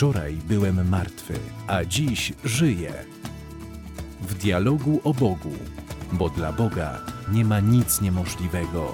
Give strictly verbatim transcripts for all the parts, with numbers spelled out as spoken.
Wczoraj byłem martwy, a dziś żyję. W dialogu o Bogu, bo dla Boga nie ma nic niemożliwego.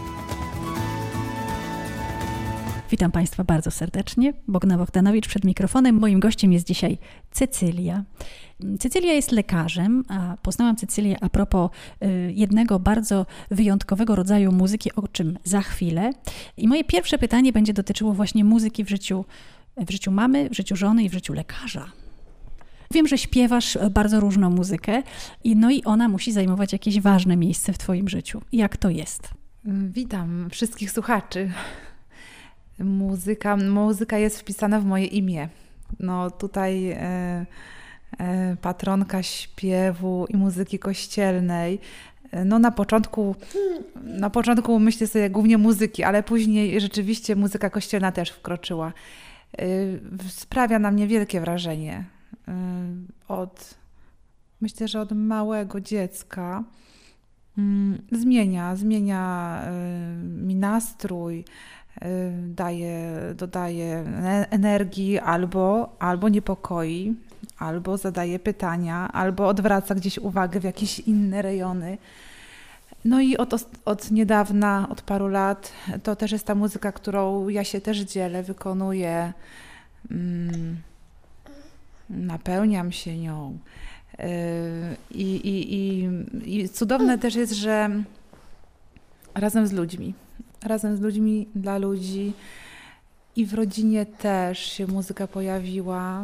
Witam Państwa bardzo serdecznie. Bogna Bogdanowicz przed mikrofonem. Moim gościem jest dzisiaj Cecylia. Cecylia jest lekarzem, a poznałam Cecylię a propos jednego bardzo wyjątkowego rodzaju muzyki, o czym za chwilę. I moje pierwsze pytanie będzie dotyczyło właśnie muzyki w życiu, w życiu mamy, w życiu żony i w życiu lekarza. Wiem, że śpiewasz bardzo różną muzykę, i no i ona musi zajmować jakieś ważne miejsce w Twoim życiu. Jak to jest? Witam wszystkich słuchaczy. Muzyka, muzyka jest wpisana w moje imię. No tutaj e, e, patronka śpiewu i muzyki kościelnej. No na początku, na początku myślę sobie głównie muzyki, ale później rzeczywiście muzyka kościelna też wkroczyła. E, sprawia na mnie wielkie wrażenie. E, od, myślę, że od małego dziecka mm, zmienia, zmienia e, mi nastrój, daje, dodaje energii, albo, albo niepokoi, albo zadaje pytania, albo odwraca gdzieś uwagę w jakieś inne rejony. No i od, od niedawna, od paru lat, to też jest ta muzyka, którą ja się też dzielę, wykonuję, mm, napełniam się nią. I, i, i, i cudowne też jest, że razem z ludźmi, razem z ludźmi, dla ludzi, i w rodzinie też się muzyka pojawiła.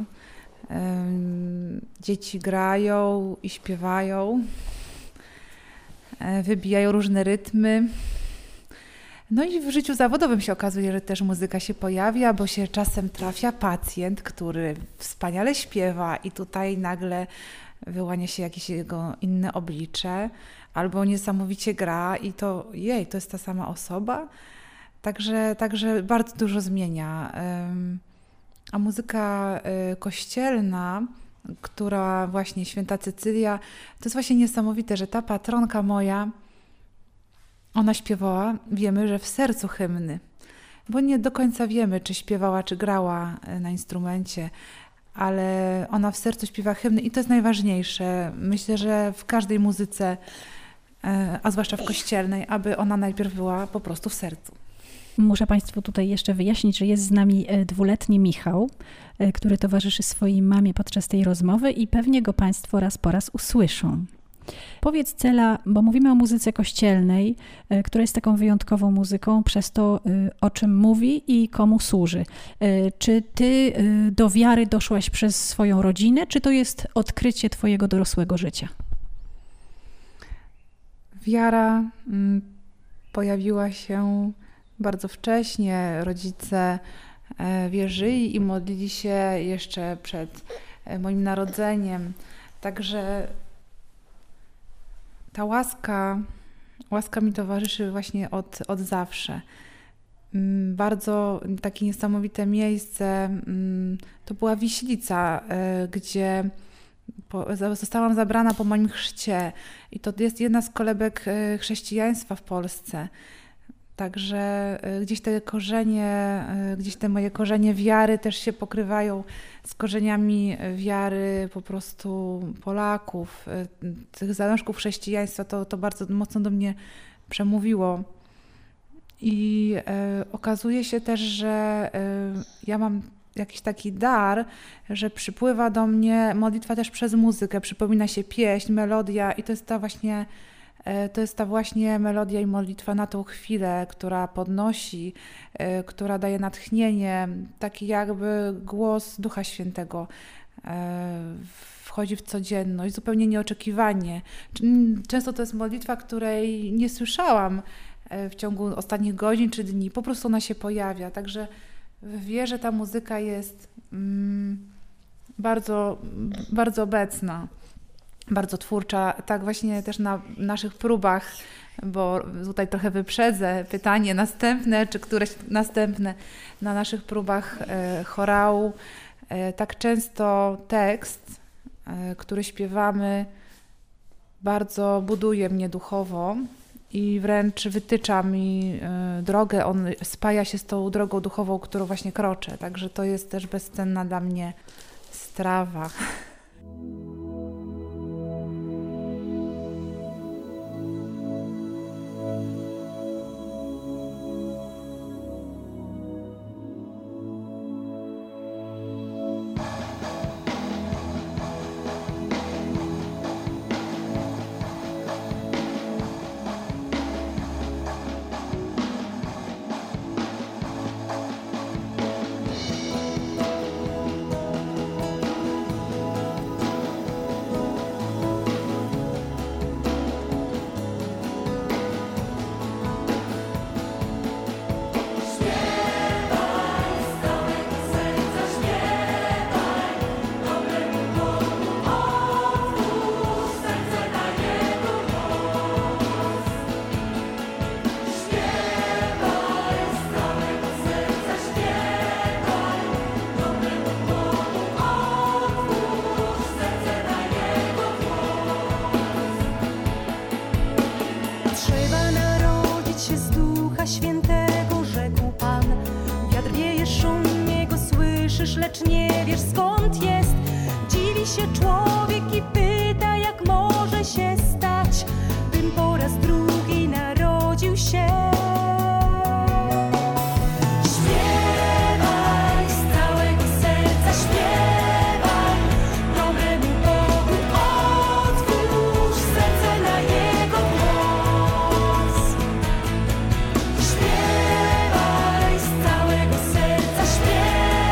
Dzieci grają i śpiewają, wybijają różne rytmy. No i w życiu zawodowym się okazuje, że też muzyka się pojawia, bo się czasem trafia pacjent, który wspaniale śpiewa i tutaj nagle wyłania się jakieś jego inne oblicze, albo niesamowicie gra i to jej, to jest ta sama osoba. Także, także bardzo dużo zmienia. A muzyka kościelna, która właśnie święta Cecylia, to jest właśnie niesamowite, że ta patronka moja, ona śpiewała, wiemy, że w sercu hymny, bo nie do końca wiemy, czy śpiewała, czy grała na instrumencie, ale ona w sercu śpiewa hymny i to jest najważniejsze. Myślę, że w każdej muzyce, a zwłaszcza w kościelnej, aby ona najpierw była po prostu w sercu. Muszę Państwu tutaj jeszcze wyjaśnić, że jest z nami dwuletni Michał, który towarzyszy swojej mamie podczas tej rozmowy i pewnie go Państwo raz po raz usłyszą. Powiedz, Cela, bo mówimy o muzyce kościelnej, która jest taką wyjątkową muzyką przez to, o czym mówi i komu służy. Czy Ty do wiary doszłaś przez swoją rodzinę, czy to jest odkrycie Twojego dorosłego życia? Wiara pojawiła się bardzo wcześnie. Rodzice wierzyli i modlili się jeszcze przed moim narodzeniem. Także ta łaska, łaska mi towarzyszy właśnie od, od zawsze. Bardzo takie niesamowite miejsce to była Wiślica, gdzie zostałam zabrana po moim chrzcie i to jest jedna z kolebek chrześcijaństwa w Polsce. Także gdzieś te korzenie, gdzieś te moje korzenie wiary też się pokrywają z korzeniami wiary po prostu Polaków, tych zalążków chrześcijaństwa. To, to bardzo mocno do mnie przemówiło. I e, okazuje się też, że e, ja mam jakiś taki dar, że przypływa do mnie modlitwa też przez muzykę, przypomina się pieśń, melodia i to jest ta właśnie To jest ta właśnie melodia i modlitwa na tą chwilę, która podnosi, która daje natchnienie, taki jakby głos Ducha Świętego wchodzi w codzienność, zupełnie nieoczekiwanie. Często to jest modlitwa, której nie słyszałam w ciągu ostatnich godzin czy dni, po prostu ona się pojawia. Także w wierze ta muzyka jest bardzo, bardzo obecna. Bardzo twórcza, tak właśnie też na naszych próbach, bo tutaj trochę wyprzedzę pytanie następne, czy któreś następne, na naszych próbach chorału, tak często tekst, który śpiewamy, bardzo buduje mnie duchowo i wręcz wytycza mi drogę, on spaja się z tą drogą duchową, którą właśnie kroczę, także to jest też bezcenna dla mnie strawa. Lecz nie wiesz skąd jest. Dziwi się człowiek i pyta, jak może się stać, bym po raz drugi narodził się. Śpiewaj z całego serca, śpiewaj dobremu Bogu, otwórz serce na Jego głos. Śpiewaj z całego serca, śpiewaj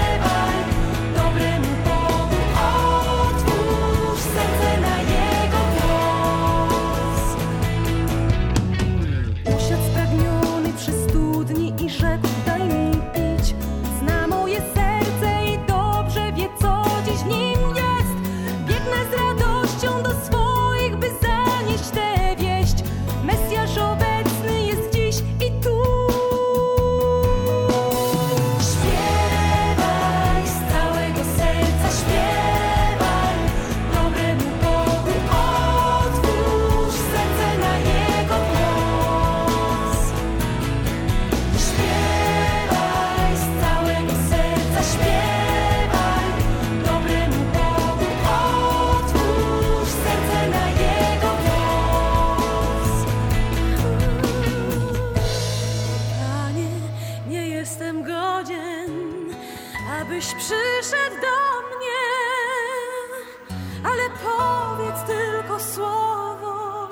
abyś przyszedł do mnie, ale powiedz tylko słowo,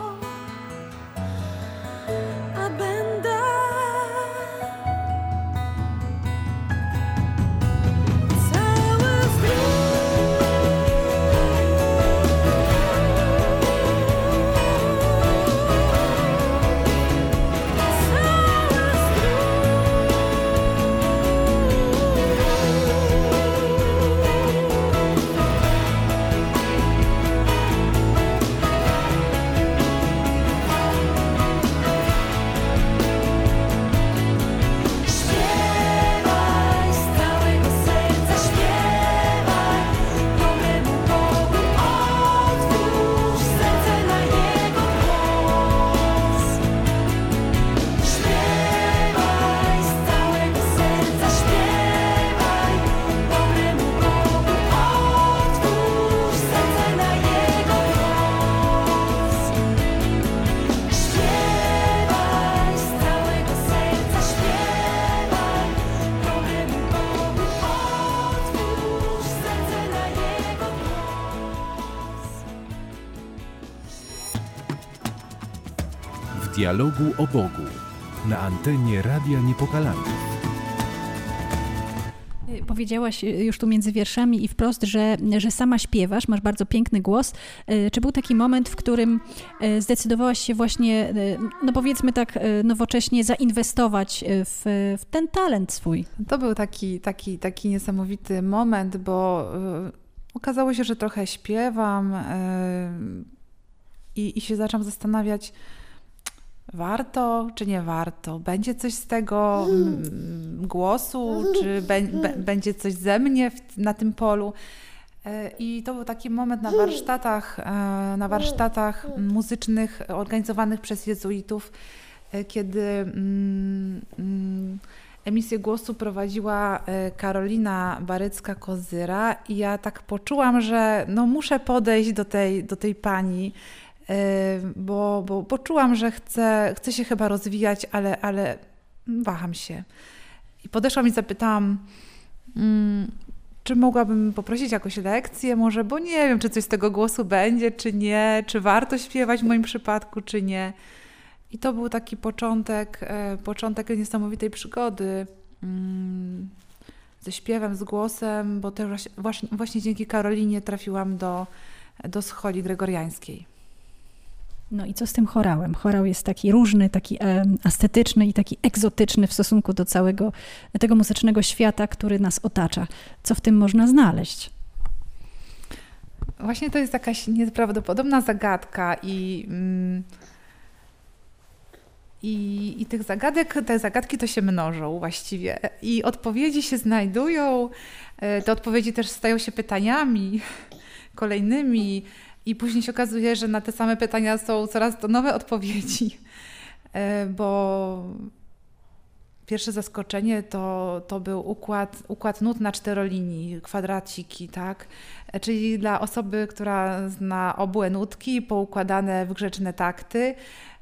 a będę cały zdrój. W dialogu o Bogu na antenie Radia Niepokalanów. Powiedziałaś już tu między wierszami i wprost, że, że sama śpiewasz, masz bardzo piękny głos. Czy był taki moment, w którym zdecydowałaś się właśnie, no powiedzmy tak nowocześnie, zainwestować w, w ten talent swój? To był taki, taki, taki niesamowity moment, bo okazało się, że trochę śpiewam i, i się zaczęłam zastanawiać, warto, czy nie warto? Będzie coś z tego mm, głosu, czy be, be, będzie coś ze mnie w, na tym polu? I to był taki moment na warsztatach, na warsztatach muzycznych organizowanych przez jezuitów, kiedy mm, mm, emisję głosu prowadziła Karolina Barycka-Kozyra i ja tak poczułam, że no muszę podejść do tej, do tej pani, bo, bo poczułam, że chcę, chcę się chyba rozwijać, ale, ale waham się. I podeszłam i zapytałam, mm, czy mogłabym poprosić jakąś lekcję może, bo nie wiem, czy coś z tego głosu będzie, czy nie, czy warto śpiewać w moim przypadku, czy nie. I to był taki początek, e, początek niesamowitej przygody mm, ze śpiewem, z głosem, bo też właśnie, właśnie dzięki Karolinie trafiłam do, do scholi gregoriańskiej. No i co z tym chorałem? Chorał jest taki różny, taki e, estetyczny i taki egzotyczny w stosunku do całego tego muzycznego świata, który nas otacza. Co w tym można znaleźć? Właśnie to jest jakaś nieprawdopodobna zagadka i... Mm, I, I tych zagadek, te zagadki to się mnożą właściwie i odpowiedzi się znajdują, te odpowiedzi też stają się pytaniami kolejnymi i później się okazuje, że na te same pytania są coraz to nowe odpowiedzi, bo pierwsze zaskoczenie to, to był układ, układ nut na czterolinii, kwadraciki, tak? Czyli dla osoby, która zna obłe nutki poukładane w grzeczne takty,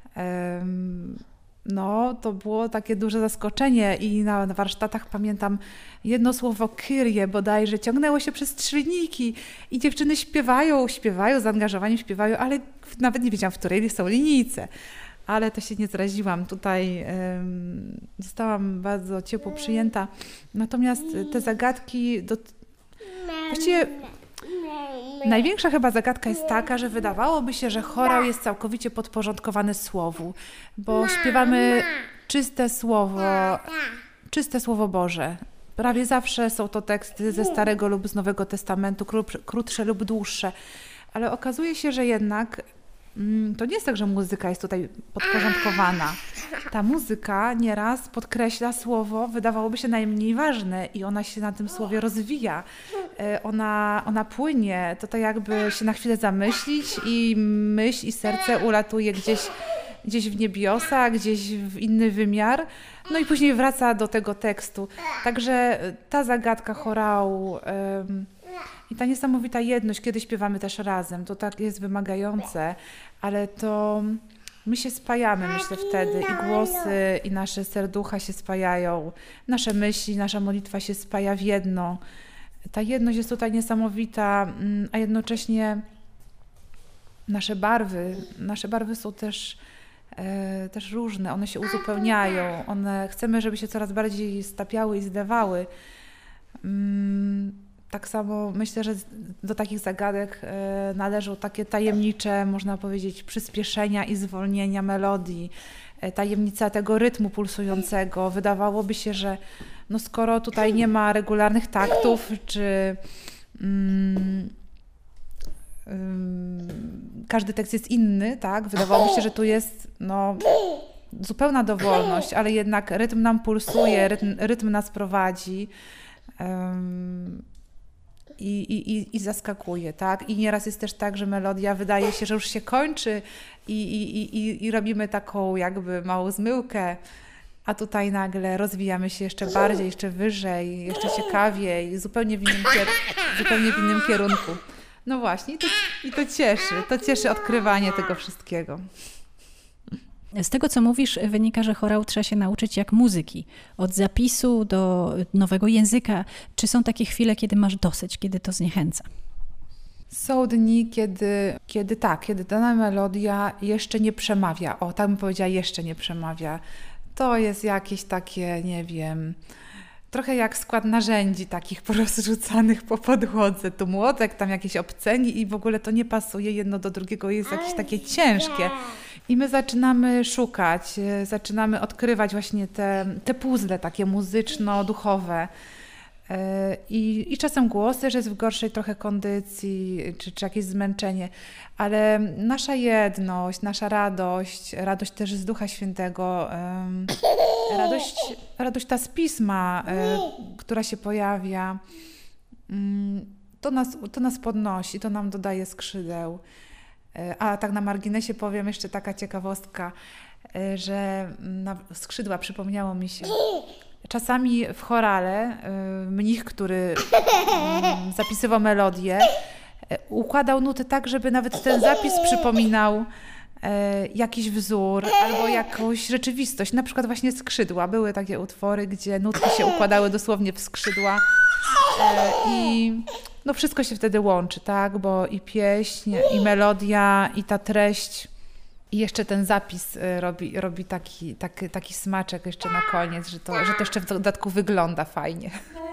no, to było takie duże zaskoczenie i na, na warsztatach pamiętam jedno słowo Kyrie bodajże ciągnęło się przez trzy linijki i dziewczyny śpiewają, śpiewają, zaangażowaniem śpiewają, ale nawet nie wiedziałam, w której są linijce. Ale to się nie zraziłam. Tutaj um, zostałam bardzo ciepło przyjęta. Natomiast te zagadki, do... właściwie największa chyba zagadka jest taka, że wydawałoby się, że chorał jest całkowicie podporządkowany słowu, bo śpiewamy czyste słowo, czyste słowo Boże. Prawie zawsze są to teksty ze Starego lub z Nowego Testamentu, krótsze lub dłuższe, ale okazuje się, że jednak mm, to nie jest tak, że muzyka jest tutaj podporządkowana. Ta muzyka nieraz podkreśla słowo, wydawałoby się najmniej ważne i ona się na tym słowie rozwija. Ona, ona płynie, to tak jakby się na chwilę zamyślić i myśl i serce ulatuje gdzieś, gdzieś w niebiosa, gdzieś w inny wymiar, no i później wraca do tego tekstu. Także ta zagadka chorału um, i ta niesamowita jedność, kiedy śpiewamy też razem, to tak jest wymagające, ale to my się spajamy, myślę wtedy i głosy i nasze serducha się spajają, nasze myśli, nasza modlitwa się spaja w jedno. Ta jedność jest tutaj niesamowita, a jednocześnie nasze barwy, nasze barwy są też, e, też różne, one się uzupełniają, one chcemy, żeby się coraz bardziej stapiały i zlewały. Mm, tak samo myślę, że do takich zagadek e, należą takie tajemnicze, można powiedzieć, przyspieszenia i zwolnienia melodii, e, tajemnica tego rytmu pulsującego. Wydawałoby się, że no skoro tutaj nie ma regularnych taktów, czy mm, um, każdy tekst jest inny, tak? Wydawałoby się, że tu jest no, zupełna dowolność, ale jednak rytm nam pulsuje, rytm, rytm nas prowadzi um, i, i, i zaskakuje, tak? I nieraz jest też tak, że melodia wydaje się, że już się kończy i, i, i, i robimy taką jakby małą zmyłkę, a tutaj nagle rozwijamy się jeszcze bardziej, jeszcze wyżej, jeszcze ciekawiej, zupełnie w innym, kier- zupełnie w innym kierunku. No właśnie, i to, i to cieszy, to cieszy odkrywanie tego wszystkiego. Z tego, co mówisz, wynika, że chorał trzeba się nauczyć jak muzyki. Od zapisu do nowego języka. Czy są takie chwile, kiedy masz dosyć, kiedy to zniechęca? Są dni, kiedy, kiedy tak, kiedy dana melodia jeszcze nie przemawia. O, tak bym powiedziała, jeszcze nie przemawia. To jest jakieś takie, nie wiem, trochę jak skład narzędzi takich porozrzucanych po podłodze. Tu młotek, tam jakieś obcęgi i w ogóle to nie pasuje jedno do drugiego, jest jakieś takie ciężkie. I my zaczynamy szukać, zaczynamy odkrywać właśnie te, te puzzle takie muzyczno-duchowe. I, I czasem głos też jest w gorszej trochę kondycji, czy, czy jakieś zmęczenie, ale nasza jedność, nasza radość, radość też z Ducha Świętego, um, radość, radość ta z Pisma, um, która się pojawia, um, to nas, to nas podnosi, to nam dodaje skrzydeł. A tak na marginesie powiem jeszcze taka ciekawostka, że na skrzydła przypomniało mi się. Czasami w chorale mnich, który zapisywał melodię, układał nuty tak, żeby nawet ten zapis przypominał jakiś wzór albo jakąś rzeczywistość. Na przykład właśnie skrzydła. Były takie utwory, gdzie nutki się układały dosłownie w skrzydła i no wszystko się wtedy łączy, tak? Bo i pieśń, i melodia, i ta treść, i jeszcze ten zapis robi, robi taki, taki, taki smaczek jeszcze na koniec, że to, że to jeszcze w dodatku wygląda fajnie.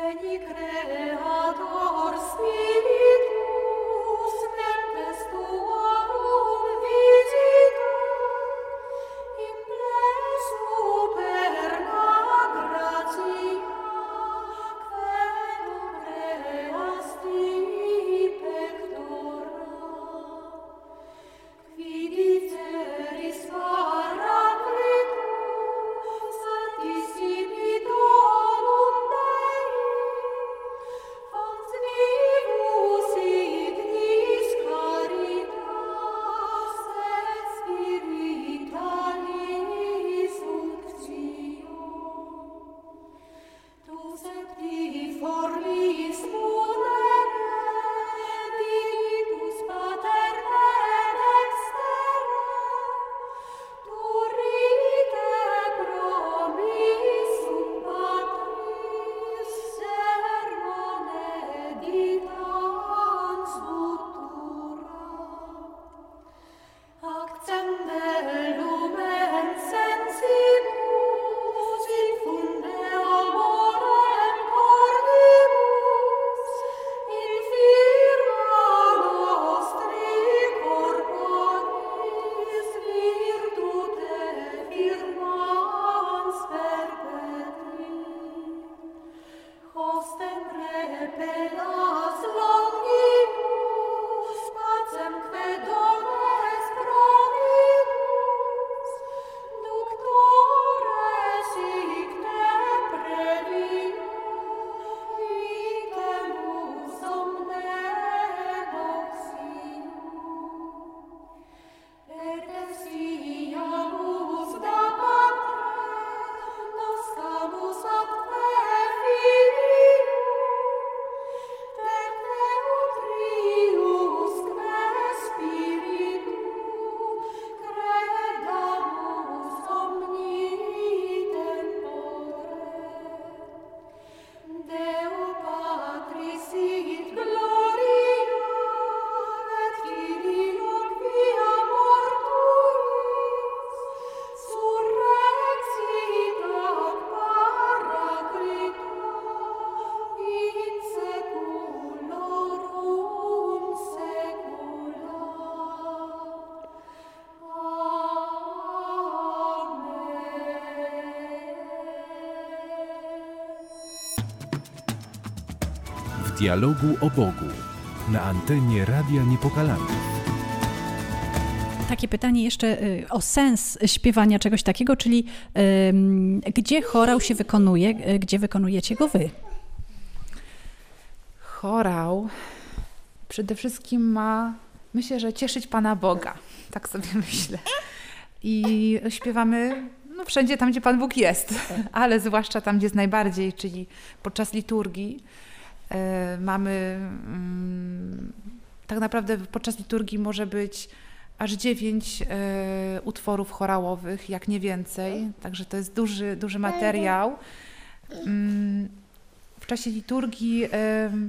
W dialogu o Bogu na antenie Radia Niepokalanów. Takie pytanie jeszcze o sens śpiewania czegoś takiego, czyli um, gdzie chorał się wykonuje, gdzie wykonujecie go wy? Chorał przede wszystkim ma, myślę, że cieszyć Pana Boga. Tak sobie myślę. I śpiewamy no, wszędzie tam, gdzie Pan Bóg jest, ale zwłaszcza tam, gdzie jest najbardziej, czyli podczas liturgii. Y, mamy y, tak naprawdę podczas liturgii może być aż dziewięć y, utworów chorałowych, jak nie więcej. Także to jest duży, duży materiał. Y, w czasie liturgii y,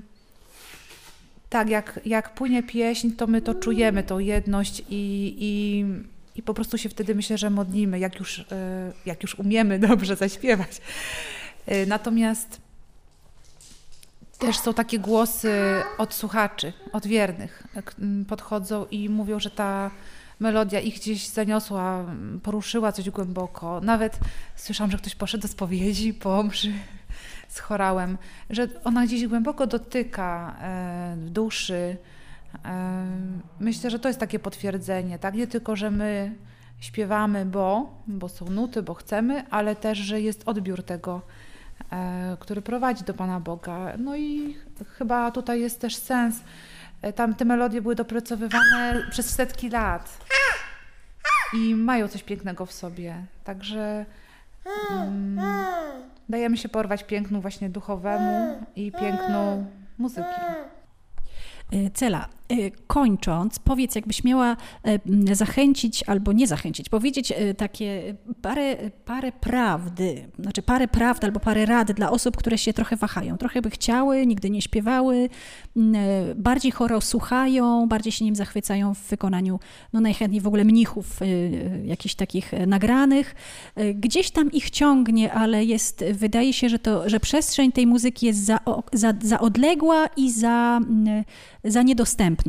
tak, jak, jak płynie pieśń, to my to czujemy, tą jedność i, i, i po prostu się wtedy myślę, że modlimy, jak już, y, jak już umiemy dobrze zaśpiewać. Y, natomiast też są takie głosy od słuchaczy, od wiernych. Podchodzą i mówią, że ta melodia ich gdzieś zaniosła, poruszyła coś głęboko. Nawet słyszałam, że ktoś poszedł do spowiedzi po mszy z chorałem, że ona gdzieś głęboko dotyka w duszy. Myślę, że to jest takie potwierdzenie, tak? Nie tylko, że my śpiewamy, bo, bo są nuty, bo chcemy, ale też, że jest odbiór tego e, który prowadzi do Pana Boga. No i chyba tutaj jest też sens. E, tam te melodie były dopracowywane przez setki lat i mają coś pięknego w sobie. Także mm, dajemy się porwać pięknu właśnie duchowemu i pięknu muzyki. Cela, kończąc, powiedz, jakbyś miała zachęcić albo nie zachęcić, powiedzieć takie parę, parę prawdy, znaczy parę prawd albo parę rad dla osób, które się trochę wahają, trochę by chciały, nigdy nie śpiewały, bardziej chorał słuchają, bardziej się nim zachwycają w wykonaniu, no najchętniej w ogóle mnichów, jakichś takich nagranych. Gdzieś tam ich ciągnie, ale jest, wydaje się, że, to, że przestrzeń tej muzyki jest za, za, za odległa i za, za niedostępna.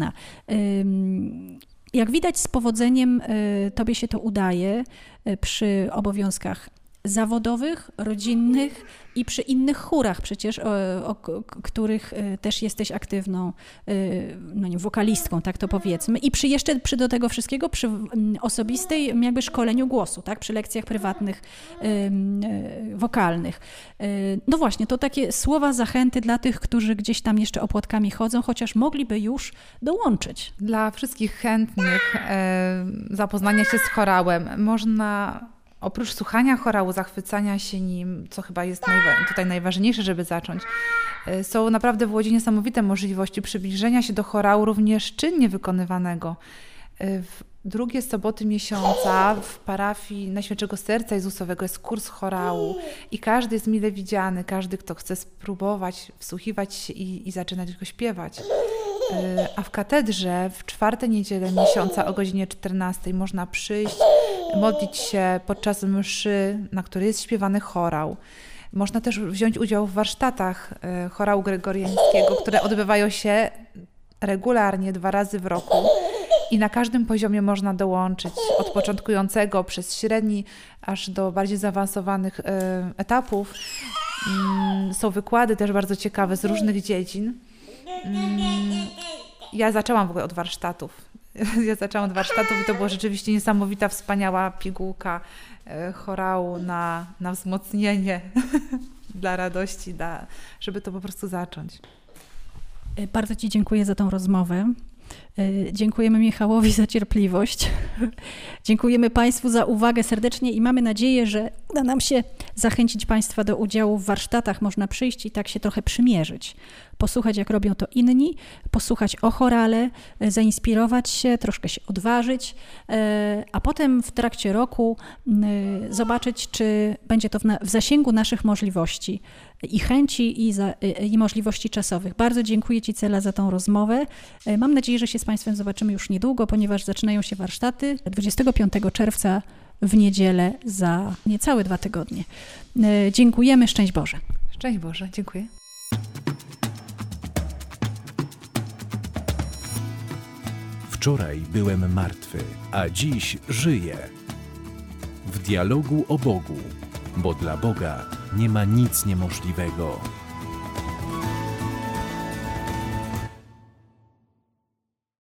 Jak widać, z powodzeniem tobie się to udaje przy obowiązkach zawodowych, rodzinnych i przy innych chórach przecież, o, o których też jesteś aktywną no nie, wokalistką, tak to powiedzmy. I przy jeszcze przy do tego wszystkiego przy osobistej jakby szkoleniu głosu, tak, przy lekcjach prywatnych wokalnych. No właśnie, to takie słowa zachęty dla tych, którzy gdzieś tam jeszcze opłatkami chodzą, chociaż mogliby już dołączyć. Dla wszystkich chętnych e, zapoznania się z chorałem można oprócz słuchania chorału, zachwycania się nim, co chyba jest najwa- tutaj najważniejsze, żeby zacząć, są naprawdę w Łodzi niesamowite możliwości przybliżenia się do chorału również czynnie wykonywanego. W drugie soboty miesiąca w parafii Najświętszego Serca Jezusowego jest kurs chorału i każdy jest mile widziany, każdy, kto chce spróbować, wsłuchiwać się i, i zaczynać go śpiewać. A w katedrze w czwarte niedzielę miesiąca o godzinie czternastej można przyjść, modlić się podczas mszy, na której jest śpiewany chorał. Można też wziąć udział w warsztatach chorału gregoriańskiego, które odbywają się regularnie dwa razy w roku i na każdym poziomie można dołączyć, od początkującego przez średni aż do bardziej zaawansowanych etapów. Są wykłady też bardzo ciekawe z różnych dziedzin. Ja zaczęłam w ogóle od warsztatów. Ja zaczęłam od warsztatów i to była rzeczywiście niesamowita, wspaniała pigułka chorału na, na wzmocnienie dla radości, dla, żeby to po prostu zacząć. Bardzo Ci dziękuję za tą rozmowę. Dziękujemy Michałowi za cierpliwość. Dziękujemy Państwu za uwagę serdecznie i mamy nadzieję, że uda nam się zachęcić Państwa do udziału w warsztatach. Można przyjść i tak się trochę przymierzyć, posłuchać, jak robią to inni, posłuchać o chorale, zainspirować się, troszkę się odważyć, a potem w trakcie roku zobaczyć, czy będzie to w, na, w zasięgu naszych możliwości i chęci i, za, i możliwości czasowych. Bardzo dziękuję Ci, Cela, za tą rozmowę. Mam nadzieję, że się z Państwem zobaczymy już niedługo, ponieważ zaczynają się warsztaty dwudziestego piątego czerwca w niedzielę za niecałe dwa tygodnie. Dziękujemy. Szczęść Boże. Szczęść Boże. Dziękuję. Wczoraj byłem martwy, a dziś żyję. W dialogu o Bogu, bo dla Boga nie ma nic niemożliwego.